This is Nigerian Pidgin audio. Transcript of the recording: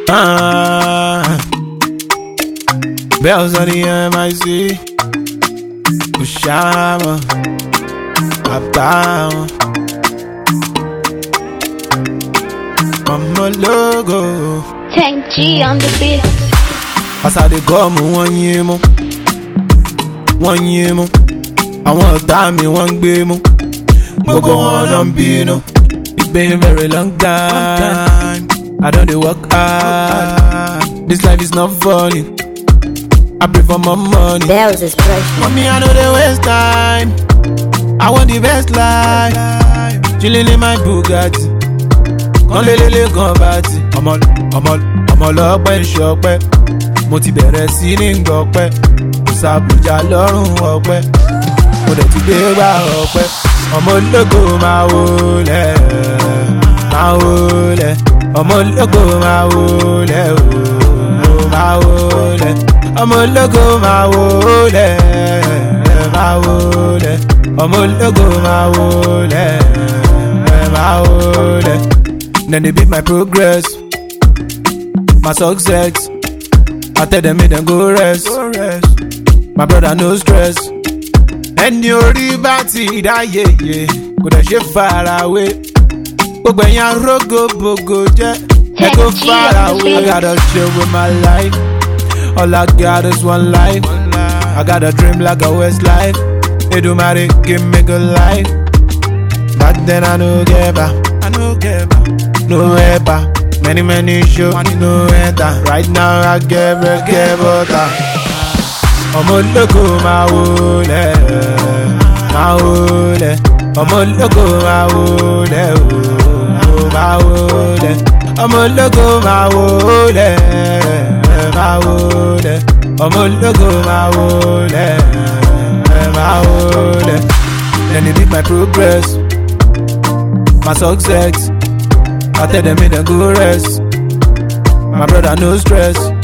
Bells on the MIC. Ushama. Abama. Mama logo. Tank G on the beat. As I dey go mu one year mo. Àwọn ọ̀tá mi wọ́n ń gbé mú. Gbogbo wọn ló ń bínú. It's been a very long time. I don't dey work hard. This life is not funny. I pray for more money. Bells is precious. For me, I know they waste time. I want the best life. Chilling in my Bugatti. Kan lelele kan bati. Ọmọ lọ́pẹ́ ń ṣọpẹ́. Mo ti bẹ̀rẹ̀ sí ní gbọ́pẹ́. Kò sàbùjá lọ́rùn ọpẹ́. Mo dẹ̀ ti gbé gbà ọpẹ́. Ọmọ ológo máa wọlé. Máa wọlé. Ọmọ ológo máa wọlé. Máa wọlé. Ọmọ ológo máa wọlé. Máa wọlé. Ọmọ ológo máa wọlé. Máa wọlé. Then they beat my progress, my success. I tell them make them go rest. My brother no stress. Ẹni orí bá ti dáyé yé, kò dẹ̀ ṣe far away. Gbogbo ẹ̀yin arógóbògò jẹ́, ẹ go far away. I gotta chill with my life. All I got is one life. I got a dream like a Westlife. Edumare give me good life. Back then I no get back. No ever. Many show, no enter. Right now I get butter. Ọmọ ológo máa wọlé. Máa wọlé. Ọmọ ológo máa wọlé. Máa wọlé. Ọmọ ológo máa wọlé. Máa wọlé. Ọmọ ológo máa wọlé. Máa wọlé. Then they beat my progress, my success. I tell them make them go rest. My brother no stress.